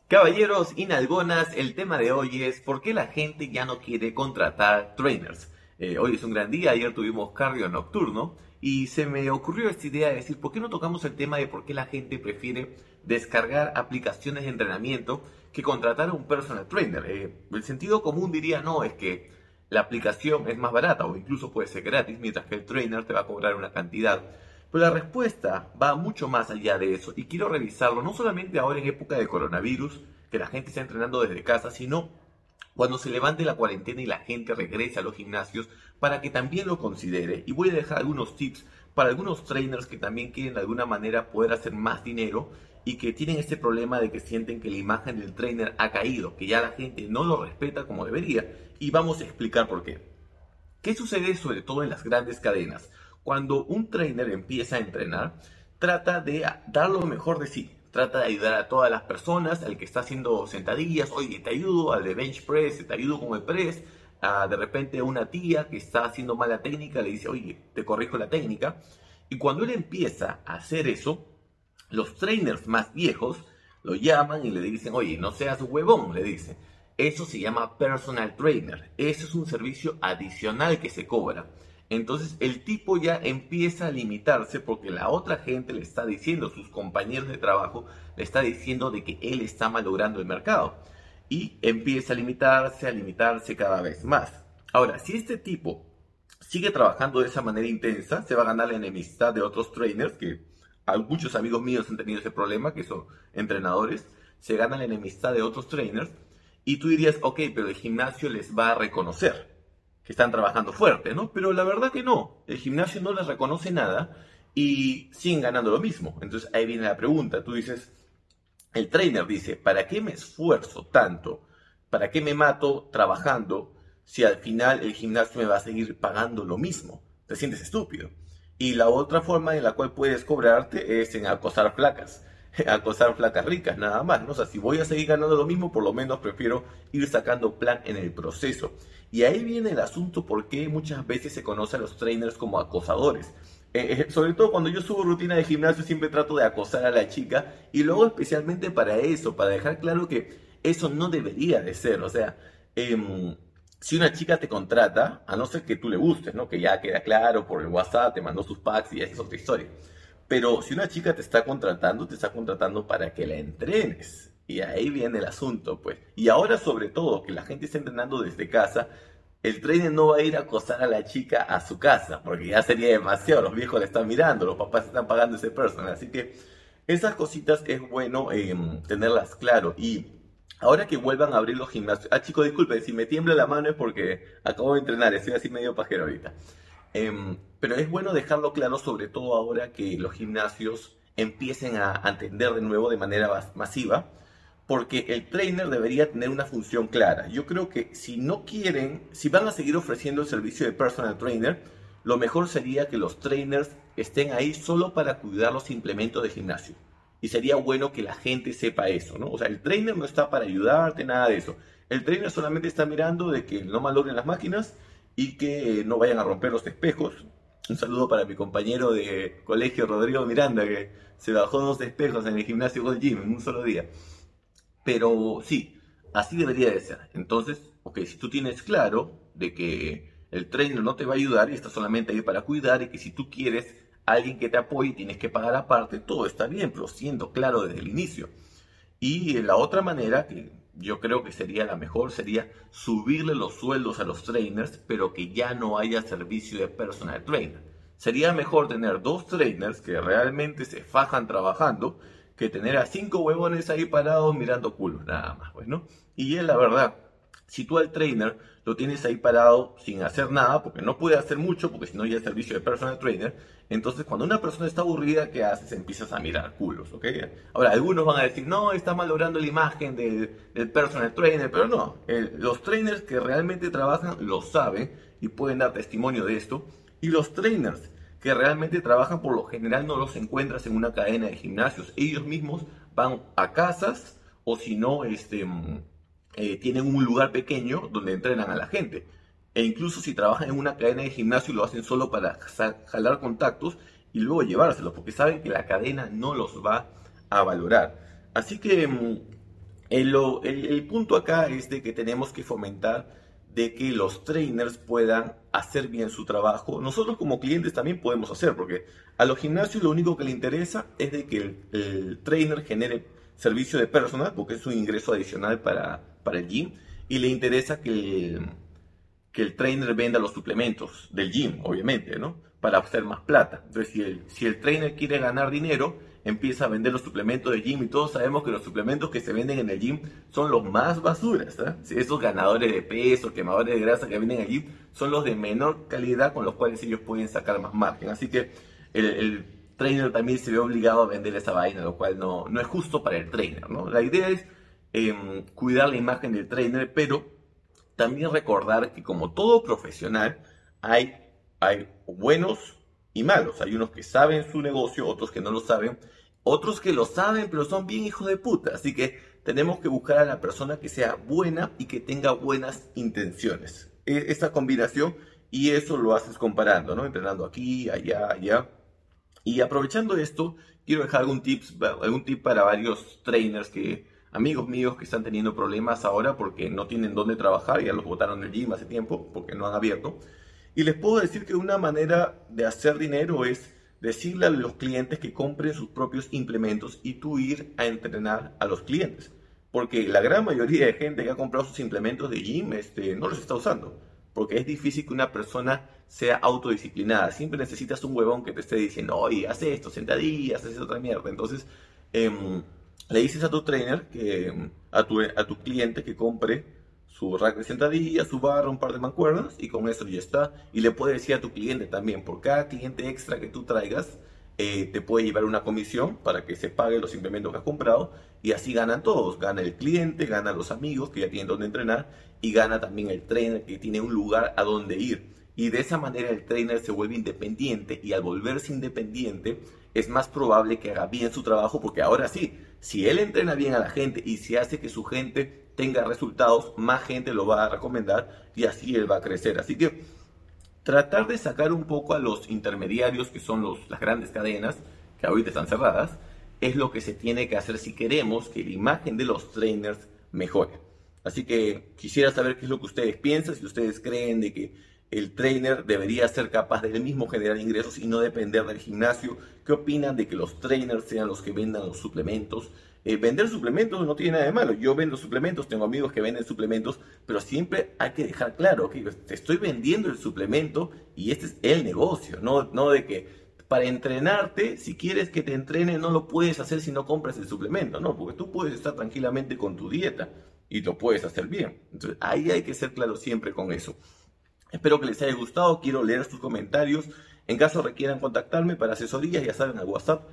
Caballeros y nalgonas, el tema de hoy es ¿por qué la gente ya no quiere contratar trainers? Hoy es un gran día, ayer tuvimos cardio nocturno y se me ocurrió esta idea de decir ¿por qué no tocamos el tema de por qué la gente prefiere descargar aplicaciones de entrenamiento que contratar a un personal trainer? El sentido común diría no, es que la aplicación es más barata o incluso puede ser gratis, mientras que el trainer te va a cobrar una cantidad. Pero la respuesta va mucho más allá de eso y quiero revisarlo no solamente ahora en época de coronavirus, que la gente está entrenando desde casa, sino cuando se levante la cuarentena y la gente regrese a los gimnasios para que también lo considere. Y voy a dejar algunos tips para algunos trainers que también quieren de alguna manera poder hacer más dinero y que tienen este problema de que sienten que la imagen del trainer ha caído, que ya la gente no lo respeta como debería. Y vamos a explicar por qué. ¿Qué sucede sobre todo en las grandes cadenas? Cuando un trainer empieza a entrenar, trata de dar lo mejor de sí. Trata de ayudar a todas las personas, al que está haciendo sentadillas, oye, te ayudo, al de bench press, te ayudo con el press. De repente una tía que está haciendo mala técnica le dice, oye, te corrijo la técnica. Y cuando él empieza a hacer eso, los trainers más viejos lo llaman y le dicen, oye, no seas huevón, le dicen. Eso se llama personal trainer. Eso es un servicio adicional que se cobra. Entonces el tipo ya empieza a limitarse porque la otra gente le está diciendo, sus compañeros de trabajo le está diciendo de que él está malogrando el mercado. Y empieza a limitarse cada vez más. Ahora, si este tipo sigue trabajando de esa manera intensa, se va a ganar la enemistad de otros trainers que muchos amigos míos han tenido ese problema, que son entrenadores, se ganan la enemistad de otros trainers y tú dirías, ok, pero el gimnasio les va a reconocer que están trabajando fuerte, ¿no? Pero la verdad que no, el gimnasio no les reconoce nada y siguen ganando lo mismo. Entonces ahí viene la pregunta, tú dices, el trainer dice, ¿para qué me esfuerzo tanto? ¿Para qué me mato trabajando si al final el gimnasio me va a seguir pagando lo mismo? Te sientes estúpido. Y la otra forma en la cual puedes cobrarte es en acosar flacas. Acosar flacas ricas, nada más, ¿no? O sea, si voy a seguir ganando lo mismo, por lo menos prefiero ir sacando plan en el proceso. Y ahí viene el asunto por qué muchas veces se conoce a los trainers como acosadores. Sobre todo cuando yo subo rutina de gimnasio siempre trato de acosar a la chica y luego especialmente para eso, para dejar claro que eso no debería de ser. O sea, si una chica te contrata, a no ser que tú le gustes, ¿no? Que ya queda claro por el WhatsApp, te mandó sus packs y esa es otra historia. Pero si una chica te está contratando para que la entrenes. Y ahí viene el asunto, pues. Y ahora sobre todo que la gente está entrenando desde casa, el trainer no va a ir a acosar a la chica a su casa, porque ya sería demasiado, los viejos le están mirando, los papás están pagando ese personal, así que esas cositas es bueno tenerlas claro. Y ahora que vuelvan a abrir los gimnasios, chicos, disculpen, si me tiembla la mano es porque acabo de entrenar, estoy así medio pajero ahorita. Pero es bueno dejarlo claro, sobre todo ahora que los gimnasios empiecen a atender de nuevo de manera masiva, porque el trainer debería tener una función clara. Yo creo que si no quieren, si van a seguir ofreciendo el servicio de personal trainer, lo mejor sería que los trainers estén ahí solo para cuidar los implementos de gimnasio. Y sería bueno que la gente sepa eso, ¿no? O sea, el trainer no está para ayudarte, nada de eso. El trainer solamente está mirando de que no malogren las máquinas y que no vayan a romper los espejos. Un saludo para mi compañero de colegio, Rodrigo Miranda, que se bajó 2 espejos en el gimnasio Gold Gym en un solo día. Pero sí, así debería de ser. Entonces, ok, si tú tienes claro de que el trainer no te va a ayudar y está solamente ahí para cuidar y que si tú quieres alguien que te apoye tienes que pagar aparte, todo está bien, pero siendo claro desde el inicio. Y la otra manera, que yo creo que sería la mejor, sería subirle los sueldos a los trainers, pero que ya no haya servicio de personal trainer. Sería mejor tener 2 trainers que realmente se fajan trabajando que tener a 5 huevones ahí parados mirando culos, nada más, pues, ¿no? Y es la verdad, si tú al trainer lo tienes ahí parado sin hacer nada, porque no puede hacer mucho, porque si no ya es servicio de personal trainer, entonces cuando una persona está aburrida, ¿qué haces? Empiezas a mirar culos, ¿ok? Ahora, algunos van a decir, no, está malogrando la imagen del personal trainer, pero no, los trainers que realmente trabajan lo saben y pueden dar testimonio de esto, y los trainers que realmente trabajan por lo general no los encuentras en una cadena de gimnasios, ellos mismos van a casas o si no, tienen un lugar pequeño donde entrenan a la gente. E incluso si trabajan en una cadena de gimnasio lo hacen solo para jalar contactos y luego llevárselos, porque saben que la cadena no los va a valorar. Así que El punto acá es de que tenemos que fomentar de que los trainers puedan hacer bien su trabajo. Nosotros como clientes también podemos hacer, porque a los gimnasios lo único que le interesa es de que el trainer genere servicio de personal, porque es un ingreso adicional para el gym, y le interesa que el trainer venda los suplementos del gym, obviamente, ¿no? Para hacer más plata. Entonces, si el trainer quiere ganar dinero, empieza a vender los suplementos del gym, y todos sabemos que los suplementos que se venden en el gym son los más basuras, ¿eh? Esos ganadores de peso, quemadores de grasa que venden en el gym, son los de menor calidad con los cuales ellos pueden sacar más margen. Así que el trainer también se ve obligado a vender esa vaina, lo cual no es justo para el trainer, ¿no? La idea es cuidar la imagen del trainer, pero también recordar que como todo profesional hay buenos y malos. Hay unos que saben su negocio, otros que no lo saben, otros que lo saben pero son bien hijos de puta. Así que tenemos que buscar a la persona que sea buena y que tenga buenas intenciones. Esa combinación, y eso lo haces comparando, ¿no? Entrenando aquí, allá, allá. Y aprovechando esto, quiero dejar algún tip para varios trainers amigos míos que están teniendo problemas ahora porque no tienen dónde trabajar, ya los botaron del gym hace tiempo porque no han abierto. Y les puedo decir que una manera de hacer dinero es decirle a los clientes que compren sus propios implementos y tú ir a entrenar a los clientes. Porque la gran mayoría de gente que ha comprado sus implementos de gym no los está usando. Porque es difícil que una persona sea autodisciplinada. Siempre necesitas un huevón que te esté diciendo, oye, haz esto, sentadillas, haz otra mierda. Entonces, le dices a tu trainer, a tu cliente que compre su rack de sentadillas, su barra, un par de mancuernas, y con eso ya está. Y le puedes decir a tu cliente también, por cada cliente extra que tú traigas, te puede llevar una comisión para que se pague los implementos que has comprado, y así ganan todos. Gana el cliente, gana los amigos que ya tienen donde entrenar, y gana también el trainer que tiene un lugar a donde ir. Y de esa manera el trainer se vuelve independiente, y al volverse independiente es más probable que haga bien su trabajo, porque ahora sí, si él entrena bien a la gente y si hace que su gente tenga resultados, más gente lo va a recomendar y así él va a crecer. Así que tratar de sacar un poco a los intermediarios, que son las grandes cadenas, que ahorita están cerradas, es lo que se tiene que hacer si queremos que la imagen de los trainers mejore. Así que quisiera saber qué es lo que ustedes piensan, si ustedes creen de que el trainer debería ser capaz de él mismo generar ingresos y no depender del gimnasio. ¿Qué opinan de que los trainers sean los que vendan los suplementos? Vender suplementos no tiene nada de malo. Yo vendo suplementos, tengo amigos que venden suplementos, pero siempre hay que dejar claro que te estoy vendiendo el suplemento y este es el negocio, no de que para entrenarte, si quieres que te entrene, no lo puedes hacer si no compras el suplemento, no, porque tú puedes estar tranquilamente con tu dieta y lo puedes hacer bien. Entonces ahí hay que ser claro siempre con eso. Espero que les haya gustado, quiero leer sus comentarios. En caso requieran contactarme para asesorías, ya saben, al WhatsApp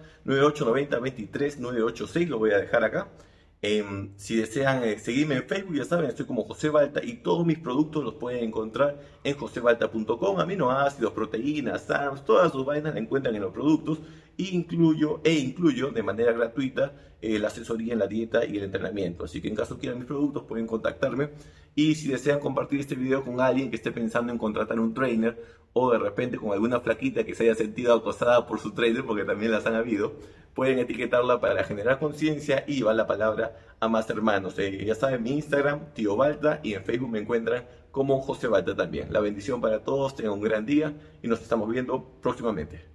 9890-23-986, lo voy a dejar acá. Si desean seguirme en Facebook, ya saben, estoy como José Balta y todos mis productos los pueden encontrar en josebalta.com. Aminoácidos, proteínas, SARMs, todas sus vainas la encuentran en los productos. Incluyo de manera gratuita la asesoría en la dieta y el entrenamiento. Así que en caso quieran mis productos pueden contactarme. Y si desean compartir este video con alguien que esté pensando en contratar un trainer, o de repente con alguna flaquita que se haya sentido acosada por su trainer, porque también las han habido, pueden etiquetarla para generar conciencia y llevar la palabra a más hermanos. Ya saben, mi Instagram, Tío Balta, y en Facebook me encuentran como José Balta también. La bendición para todos, tengan un gran día y nos estamos viendo próximamente.